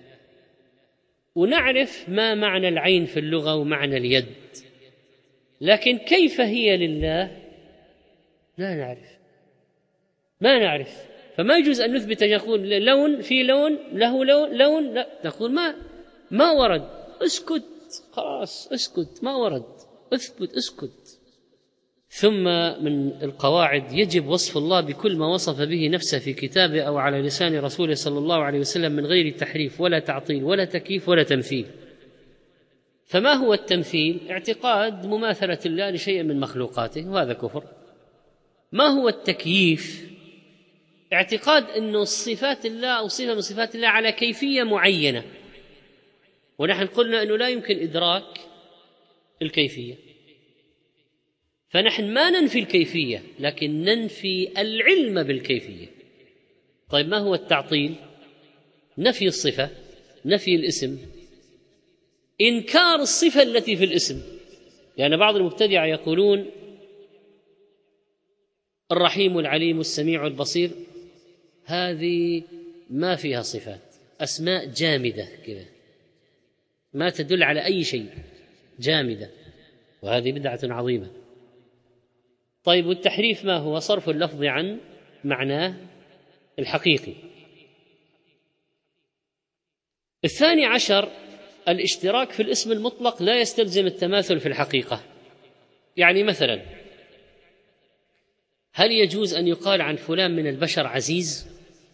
ونعرف ما معنى العين في اللغة ومعنى اليد، لكن كيف هي لله لا نعرف، ما نعرف. فما يجوز أن نثبت، يقول لون في لون له لون, لون لا، نقول ما ما ورد، اسكت خلاص، اسكت، ما ورد، اثبت، اسكت. ثم من القواعد يجب وصف الله بكل ما وصف به نفسه في كتابه أو على لسان رسوله صلى الله عليه وسلم من غير تحريف ولا تعطيل ولا تكييف ولا تمثيل. فما هو التمثيل؟ اعتقاد مماثلة الله لشيء من مخلوقاته، وهذا كفر. ما هو التكييف؟ اعتقاد أنه صفات الله أو صفة من صفات الله على كيفية معينة، ونحن قلنا أنه لا يمكن إدراك الكيفية، فنحن ما ننفي الكيفية لكن ننفي العلم بالكيفية. طيب ما هو التعطيل؟ نفي الصفة، نفي الاسم، إنكار الصفة التي في الاسم. لأن يعني بعض المبتدعة يقولون الرحيم العليم السميع البصير، هذه ما فيها صفات، أسماء جامدة كذا ما تدل على أي شيء، جامدة، وهذه بدعة عظيمة. طيب والتحريف ما هو؟ صرف اللفظ عن معناه الحقيقي. الثاني عشر الاشتراك في الاسم المطلق لا يستلزم التماثل في الحقيقة. يعني مثلا هل يجوز أن يقال عن فلان من البشر عزيز،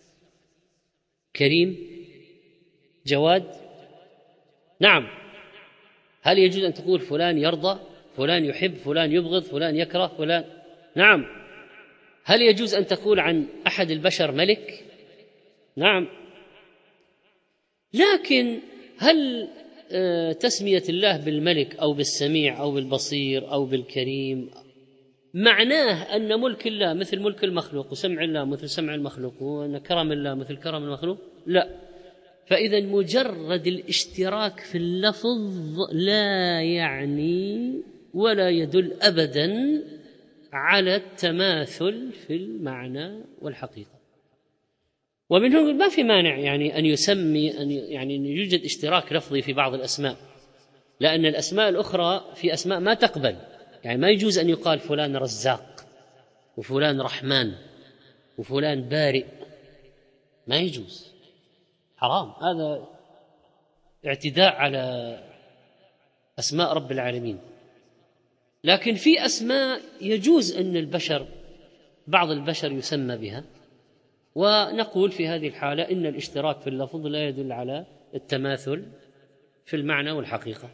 كريم، جواد؟ نعم. هل يجوز أن تقول فلان يرضى، فلان يحب، فلان يبغض، فلان يكره، فلان؟ نعم. هل يجوز أن تقول عن أحد البشر ملك؟ نعم. لكن هل تسمية الله بالملك أو بالسميع أو بالبصير أو بالكريم معناه أن ملك الله مثل ملك المخلوق وسمع الله مثل سمع المخلوق وأن كرم الله مثل كرم المخلوق؟ لا. فإذا مجرد الاشتراك في اللفظ لا يعني ولا يدل أبدا على التماثل في المعنى والحقيقة. ومن هنا ما في مانع يعني أن يسمي أن يعني أن يوجد اشتراك لفظي في بعض الأسماء، لأن الأسماء الأخرى في أسماء ما تقبل، يعني ما يجوز أن يقال فلان رزاق وفلان رحمن وفلان بارئ، ما يجوز، حرام، هذا اعتداء على أسماء رب العالمين. لكن في أسماء يجوز أن البشر بعض البشر يسمى بها، ونقول في هذه الحالة إن الاشتراك في اللفظ لا يدل على التماثل في المعنى والحقيقة.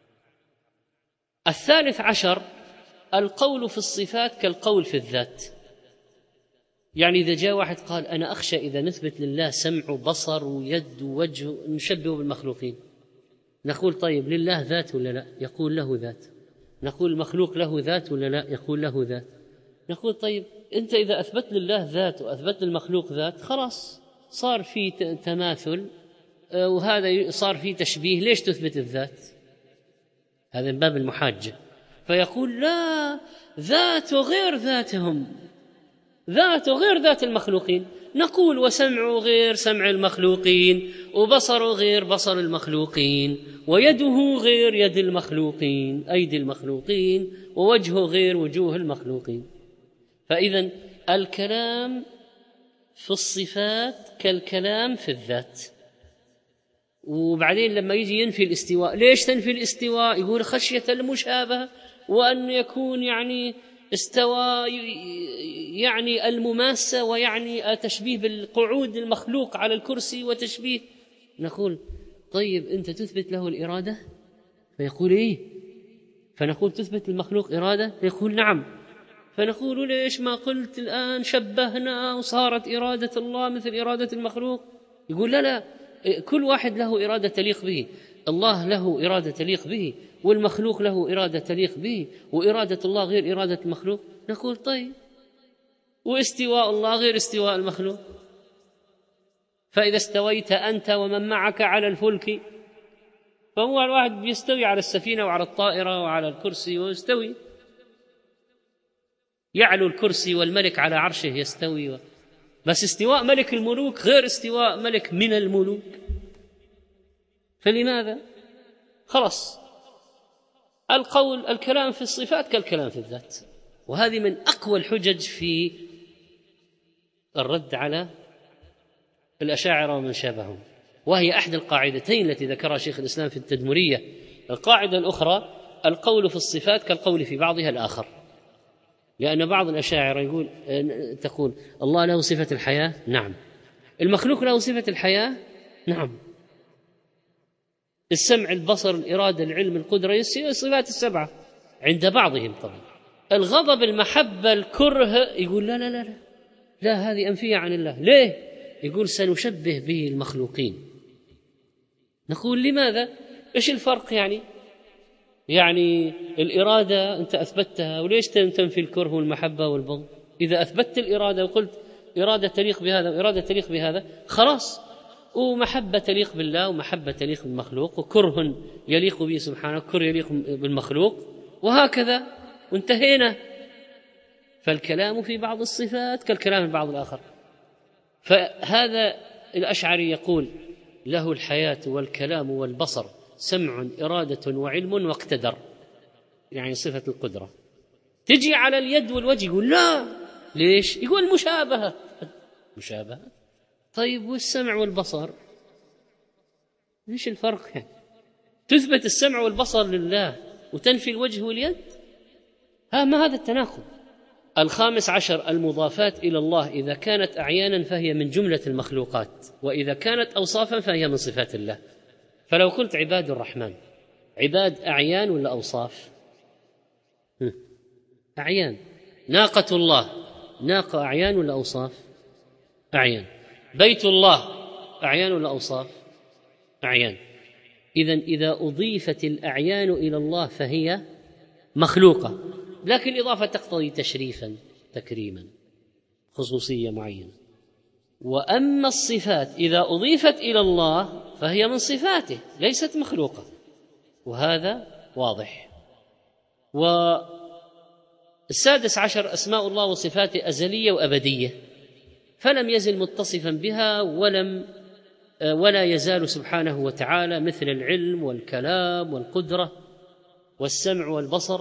الثالث عشر القول في الصفات كالقول في الذات. يعني إذا جاء واحد قال أنا أخشى إذا نثبت لله سمع وبصر ويد ووجه نشبهه بالمخلوقين، نقول طيب لله ذات ولا لا؟ يقول له ذات. نقول المخلوق له ذات ولا لا؟ يقول له ذات. نقول طيب أنت إذا أثبت لله ذات وأثبت للمخلوق ذات خلاص صار في تماثل وهذا صار في تشبيه، ليش تثبت الذات؟ هذا من باب المحاجة. فيقول لا، ذاته غير ذاتهم، ذاته غير ذات المخلوقين. نقول وسمعه غير سمع المخلوقين، وبصره غير بصر المخلوقين، ويده غير يد المخلوقين أيدي المخلوقين، ووجهه غير وجوه المخلوقين. فإذن الكلام في الصفات كالكلام في الذات. وبعدين لما يجي ينفي الاستواء، ليش تنفي الاستواء؟ يقول خشية المشابهة، وأن يكون يعني استوى يعني المماسة، ويعني تشبيه بالقعود المخلوق على الكرسي وتشبيه. نقول طيب أنت تثبت له الإرادة؟ فيقول إيه؟ فنقول تثبت المخلوق إرادة؟ فيقول نعم. فنقول ليش ما قلت الآن شبهنا وصارت إرادة الله مثل إرادة المخلوق؟ يقول لا لا، كل واحد له إرادة تليق به، الله له إرادة تليق به، والمخلوق له إرادة تليق به، وإرادة الله غير إرادة المخلوق. نقول طيب واستواء الله غير استواء المخلوق، فإذا استويت أنت ومن معك على الفلك، فهو الواحد بيستوي على السفينة وعلى الطائرة وعلى الكرسي ويستوي، يعلو الكرسي والملك على عرشه يستوي، بس استواء ملك الملوك غير استواء ملك من الملوك. فلماذا؟ خلاص القول الكلام في الصفات كالكلام في الذات. وهذه من أقوى الحجج في الرد على الأشاعرة ومن شابههم، وهي أحد القاعدتين التي ذكرها شيخ الإسلام في التدمرية. القاعدة الأخرى القول في الصفات كالقول في بعضها الآخر، لأن بعض الأشاعرة يقول تقول الله له صفة الحياة، نعم. المخلوق له صفة الحياة، نعم. السمع البصر الإرادة العلم القدرة الصفات السبعة عند بعضهم طبعا. الغضب المحبة الكره يقول لا لا لا لا, لا هذه أنفية عن الله. ليه؟ يقول سنشبه به المخلوقين. نقول لماذا؟ إيش الفرق يعني؟ يعني الإرادة أنت أثبتها، وليش تنفي الكره والمحبة والبغض؟ إذا أثبتت الإرادة وقلت إرادة تليق بهذا وإرادة تليق بهذا خلاص، ومحبة تليق بالله ومحبة تليق بالمخلوق، وكره يليق به سبحانه وكره يليق بالمخلوق، وهكذا وانتهينا. فالكلام في بعض الصفات كالكلام في بعض الآخر. فهذا الأشعري يقول له الحياة والكلام والبصر سمع إرادة وعلم واقتدر، يعني صفة القدرة. تجي على اليد والوجه يقول لا، ليش؟ يقول مشابهة. مشابهة؟ طيب والسمع والبصر ايش الفرق يعني؟ تثبت السمع والبصر لله وتنفي الوجه واليد؟ ها ما هذا التناقض. الخامس عشر المضافات إلى الله إذا كانت أعيانا فهي من جملة المخلوقات، وإذا كانت أوصافا فهي من صفات الله. فلو قلت عباد الرحمن، عباد أعيان ولا أوصاف؟ أعيان. ناقة الله، ناقة أعيان ولا أوصاف؟ أعيان. بيت الله أعيان ولا أوصاف؟ أعيان. إذن إذا أضيفت الأعيان إلى الله فهي مخلوقة، لكن الإضافة تقتضي تشريفا تكريما خصوصية معينة. وأما الصفات إذا أضيفت إلى الله فهي من صفاته ليست مخلوقة، وهذا واضح. والسادس عشر أسماء الله وصفاته أزلية وأبدية، فلم يزل متصفا بها ولم ولا يزال سبحانه وتعالى، مثل العلم والكلام والقدرة والسمع والبصر.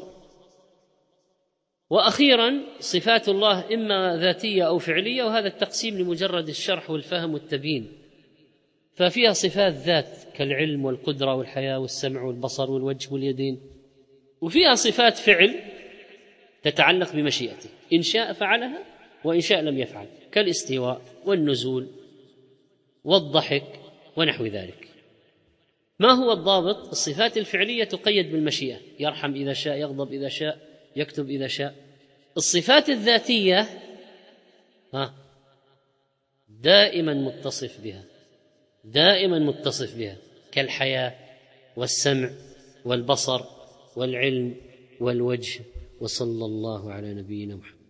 وأخيرا صفات الله إما ذاتية أو فعلية، وهذا التقسيم لمجرد الشرح والفهم والتبيين، ففيها صفات ذات كالعلم والقدرة والحياة والسمع والبصر والوجه واليدين، وفيها صفات فعل تتعلق بمشيئته، إن شاء فعلها وإن شاء لم يفعل، كالاستواء والنزول والضحك ونحو ذلك. ما هو الضابط؟ الصفات الفعلية تقيد بالمشيئة، يرحم إذا شاء، يغضب إذا شاء، يكتب إذا شاء. الصفات الذاتية ها دائما متصف بها، دائما متصف بها، كالحياة والسمع والبصر والعلم والوجه. وصلى الله على نبينا محمد.